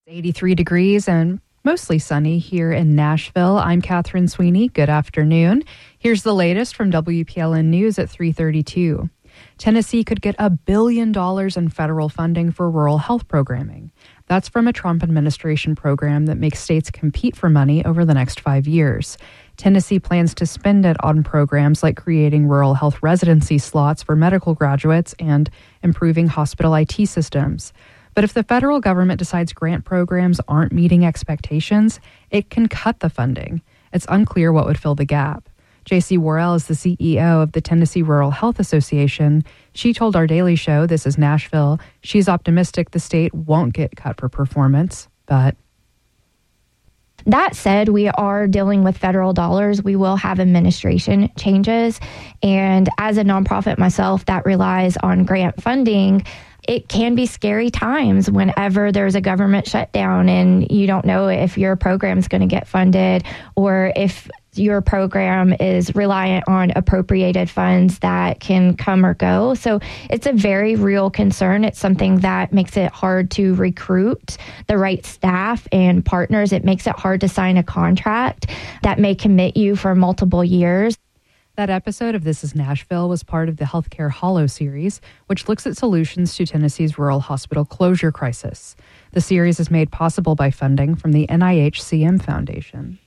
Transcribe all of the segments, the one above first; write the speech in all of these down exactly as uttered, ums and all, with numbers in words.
eighty-three degrees and mostly sunny here in Nashville. I'm Catherine Sweeney. Good afternoon. Here's the latest from W P L N News at three thirty-two. Tennessee could get a billion dollars in federal funding for rural health programming. That's from a Trump administration program that makes states compete for money over the next five years. Tennessee plans to spend it on programs like creating rural health residency slots for medical graduates and improving hospital I T systems. But if the federal government decides grant programs aren't meeting expectations, it can cut the funding. It's unclear what would fill the gap. J C Worrell is the C E O of the Tennessee Rural Health Association. She told our Daily Show, This is Nashville, she's optimistic the state won't get cut for performance, but... That said, we are dealing with federal dollars. We will have administration changes. And as a nonprofit myself that relies on grant funding, it can be scary times whenever there's a government shutdown and you don't know if your program is going to get funded or if your program is reliant on appropriated funds that can come or go. So it's a very real concern. It's something that makes it hard to recruit the right staff and partners. It makes it hard to sign a contract that may commit you for multiple years. That episode of This is Nashville was part of the Healthcare Hollow series, which looks at solutions to Tennessee's rural hospital closure crisis. The series is made possible by funding from the N I H C M Foundation.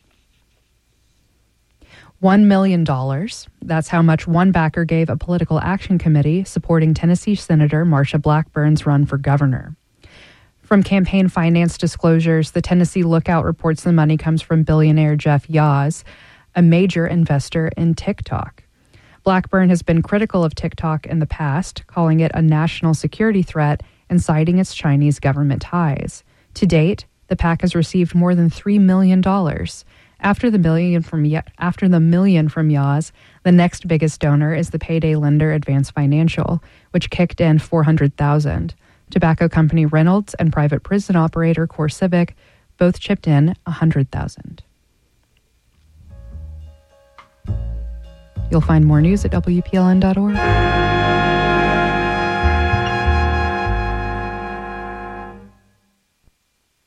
One million dollars. That's how much one backer gave a political action committee supporting Tennessee Senator Marsha Blackburn's run for governor. From campaign finance disclosures, the Tennessee Lookout reports the money comes from billionaire Jeff Yaz, a major investor in TikTok. Blackburn has been critical of TikTok in the past, calling it a national security threat and citing its Chinese government ties. To date, the PAC has received more than three million dollars. After the million from after the million from Yaz, the next biggest donor is the payday lender Advance Financial, which kicked in four hundred thousand dollars. Tobacco company Reynolds and private prison operator CoreCivic both chipped in one hundred thousand dollars. You'll find more news at W P L N dot org.